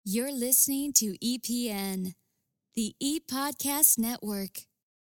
You're listening to EPN, the ePodcast Network.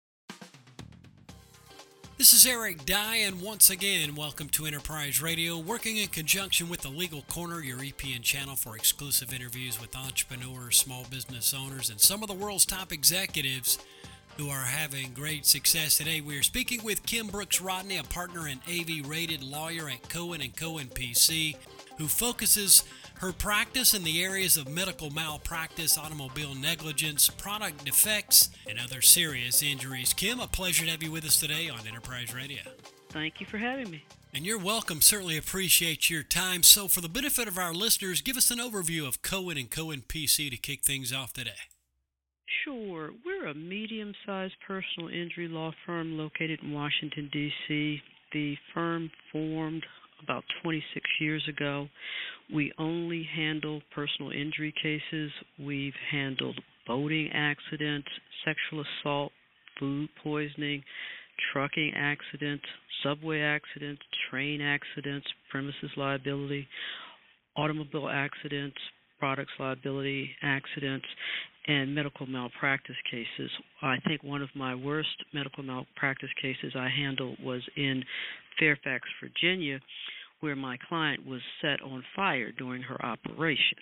This is Eric Dye, and once again, welcome to Enterprise Radio, working in conjunction with the Legal Corner, your EPN channel for exclusive interviews with entrepreneurs, small business owners, and some of the world's top executives who are having great success. Today, we are speaking with Kim Brooks Rodney, a partner and AV-rated lawyer at Cohen & Cohen PC, who focuses her practice in the areas of medical malpractice, automobile negligence, product defects, and other serious injuries. Kim, a pleasure to have you with us today on Enterprise Radio. Thank you for having me. And you're welcome. Certainly appreciate your time. So for the benefit of our listeners, give us an overview of Cohen & Cohen PC to kick things off today. Sure. We're a medium-sized personal injury law firm located in Washington, D.C. The firm formed about 26 years ago. We only handle personal injury cases. We've handled boating accidents, sexual assault, food poisoning, trucking accidents, subway accidents, train accidents, premises liability, automobile accidents, products liability accidents, and medical malpractice cases. I think one of my worst medical malpractice cases I handled was in Fairfax, Virginia, where my client was set on fire during her operation.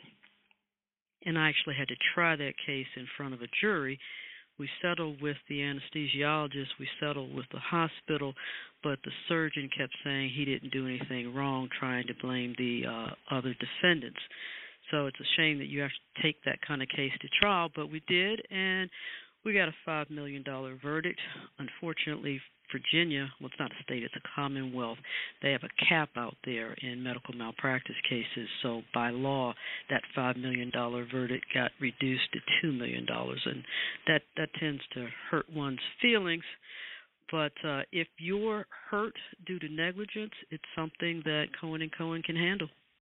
And I actually had to try that case in front of a jury. We settled with the anesthesiologist, we settled with the hospital, but the surgeon kept saying he didn't do anything wrong, trying to blame the other defendants. So it's a shame that you have to take that kind of case to trial, but we did, and we got a $5 million verdict. Unfortunately, Virginia, well, it's not a state, it's a commonwealth. They have a cap out there in medical malpractice cases. So by law, that $5 million verdict got reduced to $2 million, and that tends to hurt one's feelings. But if you're hurt due to negligence, it's something that Cohen & Cohen can handle.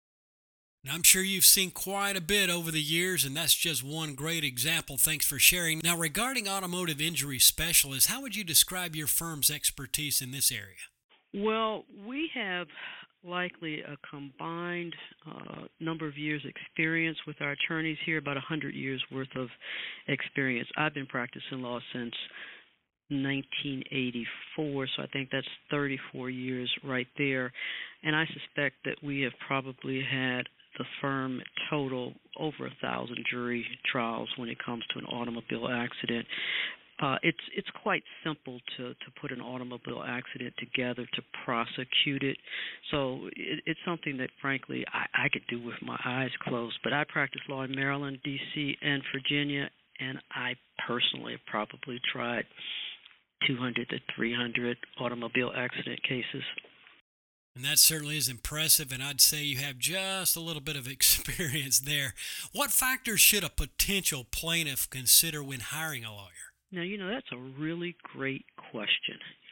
Now, I'm sure you've seen quite a bit over the years, and that's just one great example. Thanks for sharing. Now, regarding automotive injury specialists, how would you describe your firm's expertise in this area? Well, we have likely a combined number of years experience with our attorneys here, about 100 years worth of experience. I've been practicing law since 1984, so I think that's 34 years right there. And I suspect that we have probably had the firm total over 1,000 jury trials when it comes to an automobile accident. It's quite simple to put an automobile accident together to prosecute it. So it's something that, frankly, I could do with my eyes closed. But I practice law in Maryland, D.C., and Virginia, and I personally have probably tried 200 to 300 automobile accident cases. And that certainly is impressive, and I'd say you have just a little bit of experience there. What factors should a potential plaintiff consider when hiring a lawyer? Now, that's a really great question.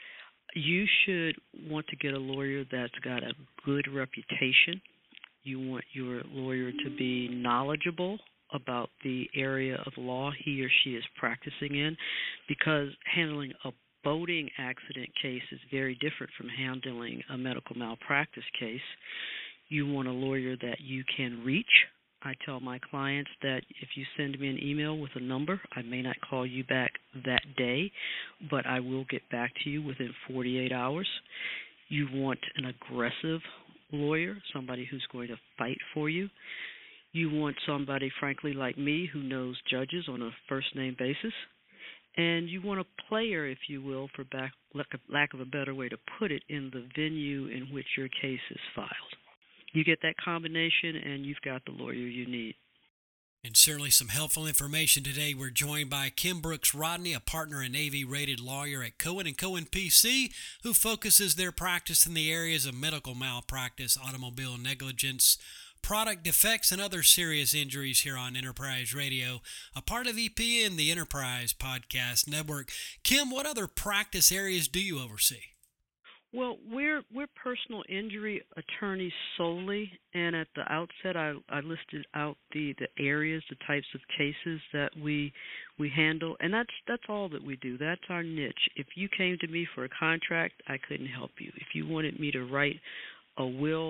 You should want to get a lawyer that's got a good reputation. You want your lawyer to be knowledgeable about the area of law he or she is practicing in, because handling a boating accident case is very different from handling a medical malpractice case. You want a lawyer that you can reach. I tell my clients that if you send me an email with a number, I may not call you back that day, but I will get back to you within 48 hours. You want an aggressive lawyer, somebody who's going to fight for you. You want somebody, frankly, like me, who knows judges on a first-name basis. And you want a player, if you will, for lack of a better way to put it, in the venue in which your case is filed. You get that combination, and you've got the lawyer you need. And certainly some helpful information today. We're joined by Kim Brooks Rodney, a partner and AV-rated lawyer at Cohen & Cohen PC, who focuses their practice in the areas of medical malpractice, automobile negligence, product defects, and other serious injuries here on Enterprise Radio, a part of EPN, the Enterprise Podcast Network. Kim, what other practice areas do you oversee? Well, we're personal injury attorneys solely, and at the outset I listed out the areas, the types of cases that we handle, and that's all that we do. That's our niche. If you came to me for a contract, I couldn't help you. If you wanted me to write a will,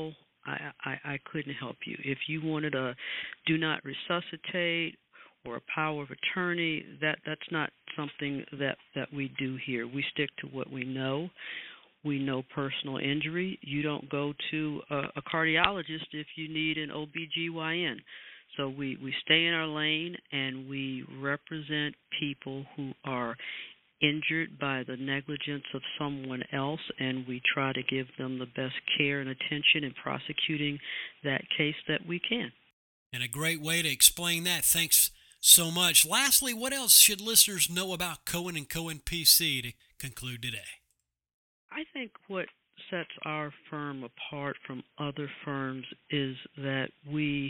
I couldn't help you. If you wanted a do not resuscitate or a power of attorney, that's not something that we do here. We stick to what we know. We know personal injury. You don't go to a cardiologist if you need an OBGYN. So we stay in our lane, and we represent people who are injured by the negligence of someone else, and we try to give them the best care and attention in prosecuting that case that we can. And a great way to explain that. Thanks so much. Lastly, what else should listeners know about Cohen & Cohen PC to conclude today? I think what sets our firm apart from other firms is that we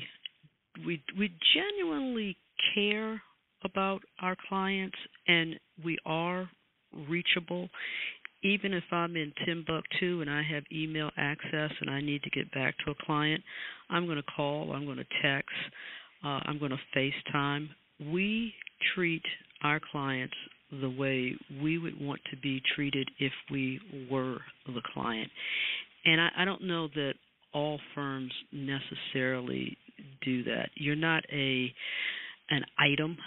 genuinely care about our clients, and we are reachable. Even if I'm in Timbuktu and I have email access and I need to get back to a client, I'm going to call, I'm going to text, I'm going to FaceTime. We treat our clients the way we would want to be treated if we were the client. And I don't know that all firms necessarily do that. You're not an item.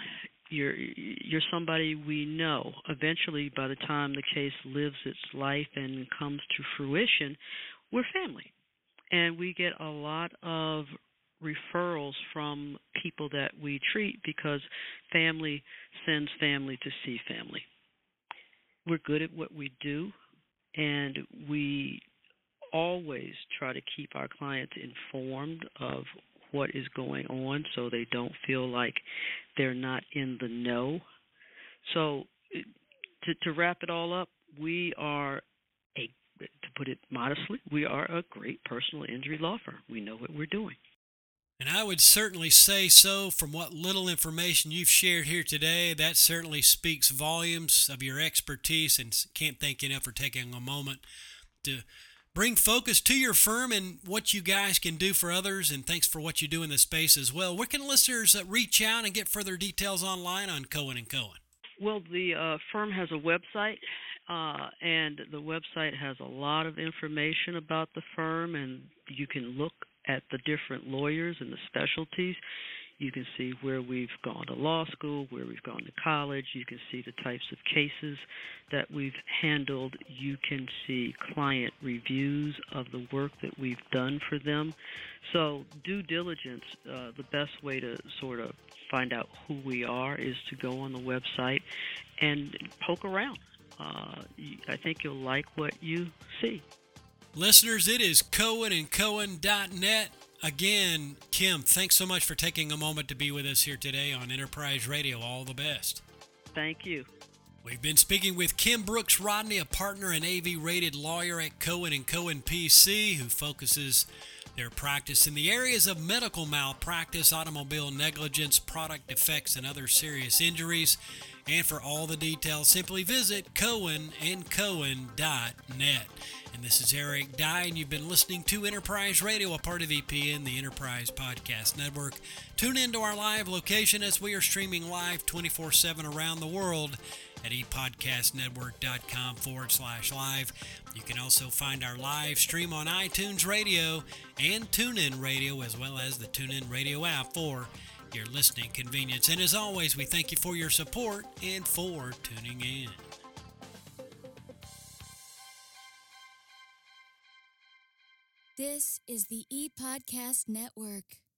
You're somebody we know. Eventually, by the time the case lives its life and comes to fruition, we're family. And we get a lot of referrals from people that we treat because family sends family to see family. We're good at what we do, and we always try to keep our clients informed of what is going on so they don't feel like they're not in the know. So to wrap it all up, we are to put it modestly, we are a great personal injury law firm. We know what we're doing. And I would certainly say so. From what little information you've shared here today, that certainly speaks volumes of your expertise, and can't thank you enough for taking a moment to bring focus to your firm and what you guys can do for others, and thanks for what you do in this space as well. Where can listeners reach out and get further details online on Cohen & Cohen? Well, the firm has a website, and the website has a lot of information about the firm, and you can look at the different lawyers and the specialties. You can see where we've gone to law school, where we've gone to college. You can see the types of cases that we've handled. You can see client reviews of the work that we've done for them. So due diligence, the best way to sort of find out who we are is to go on the website and poke around. I think you'll like what you see. Listeners, it is cohenandcohen.net. Again, Kim, thanks so much for taking a moment to be with us here today on Enterprise Radio. All the best. Thank you. We've been speaking with Kim Brooks Rodney, a partner and AV-rated lawyer at Cohen & Cohen PC, who focuses their practice in the areas of medical malpractice, automobile negligence, product defects, and other serious injuries. And for all the details, simply visit cohenandcohen.net. And this is Eric Dye, and you've been listening to Enterprise Radio, a part of EPN, the Enterprise Podcast Network. Tune into our live location as we are streaming live 24/7 around the world at epodcastnetwork.com/live. You can also find our live stream on iTunes Radio and TuneIn Radio, as well as the TuneIn Radio app for your listening convenience. And as always, we thank you for your support and for tuning in. This is the ePodcast Network.